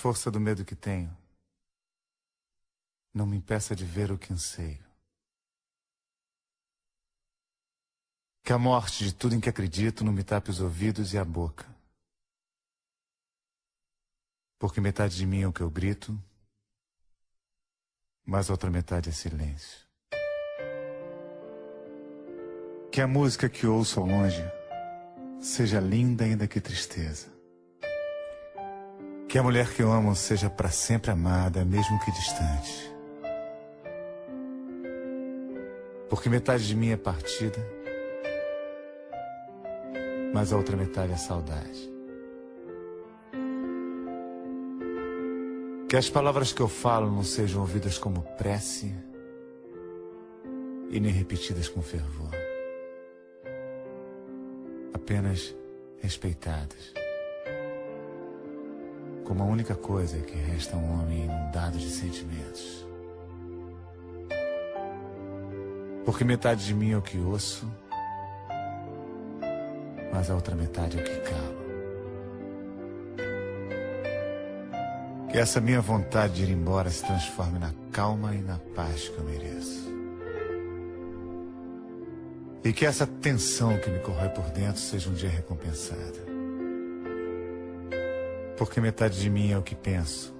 força do medo que tenho não me impeça de ver o que anseio. Que a morte de tudo em que acredito não me tape os ouvidos e a boca. Porque metade de mim é o que eu grito, mas a outra metade é silêncio. Que a música que ouço ao longe seja linda ainda que tristeza. Que a mulher que eu amo seja para sempre amada, mesmo que distante. Porque metade de mim é partida, mas a outra metade é saudade. Que as palavras que eu falo não sejam ouvidas como prece e nem repetidas com fervor. Apenas respeitadas. Como a única coisa que resta a um homem inundado de sentimentos. Porque metade de mim é o que ouço, mas a outra metade é o que calo. Que essa minha vontade de ir embora se transforme na calma e na paz que eu mereço. E que essa tensão que me corrói por dentro seja um dia recompensada. Porque metade de mim é o que penso,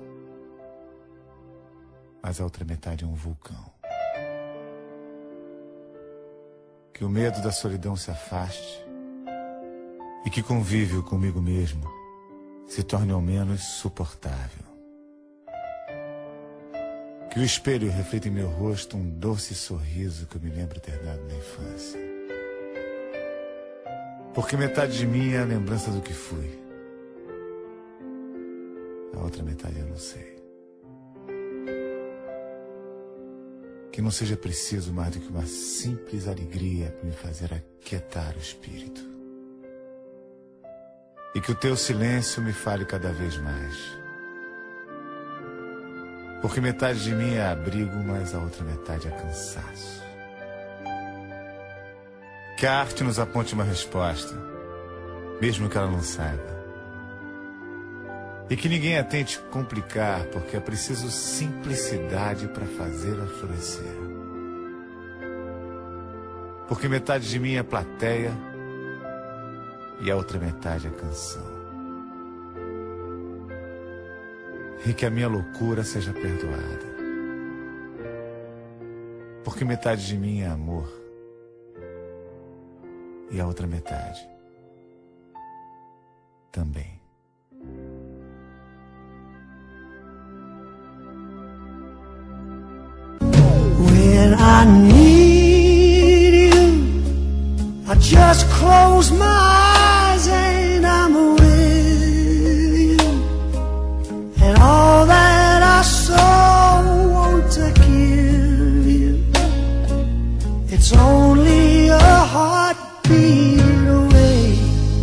mas a outra metade é um vulcão. Que o medo da solidão se afaste e que convívio comigo mesmo se torne ao menos suportável. Que o espelho reflita em meu rosto um doce sorriso que eu me lembro ter dado na infância. Porque metade de mim é a lembrança do que fui. A outra metade eu não sei. Que não seja preciso mais do que uma simples alegria para me fazer aquietar o espírito. E que o teu silêncio me fale cada vez mais. Porque metade de mim é abrigo, mas a outra metade é cansaço. Que a arte nos aponte uma resposta, mesmo que ela não saiba. E que ninguém a tente complicar, porque é preciso simplicidade para fazê-la florescer. Porque metade de mim é plateia e a outra metade é canção. E que a minha loucura seja perdoada. Porque metade de mim é amor e a outra metade também. When I need you, I just close my eyes and I'm with you. And all that I so want to give you, it's only a heartbeat away.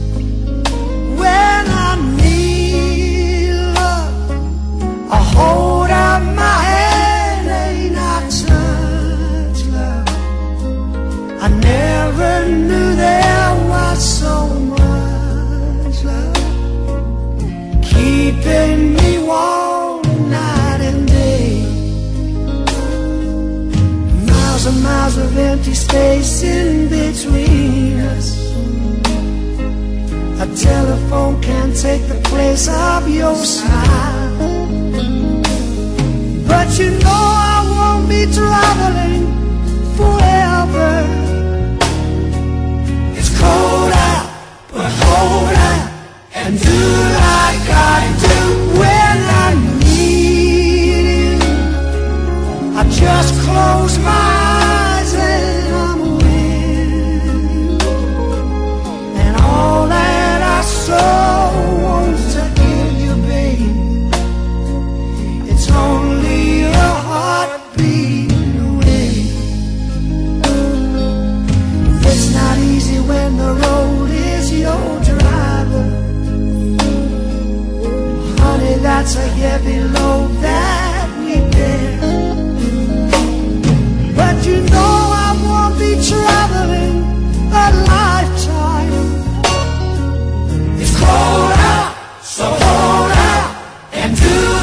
When I need love, I hold out my hand and I touch love. I never knew there was so much love keeping me warm night and day. Miles and miles of empty space in between us. A telephone can't take the place of your smile. But you know I won't be traveling forever. It's cold out, but hold out and do like I do when I need you. I just close my eyes and I'm with you. And all that I so want to give you, babe, it's only a heartbeat away. It's not easy when the road is your driver. Honey, that's a heavy load that we bear. But you know I won't be traveling a lifetime. It's cold out, so hold out and do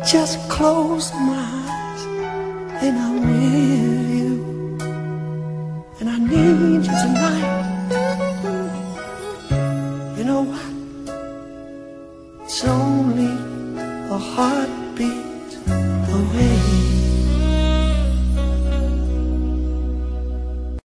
just close my eyes and I'm with you. And I need you tonight. You know what? It's only a heartbeat away.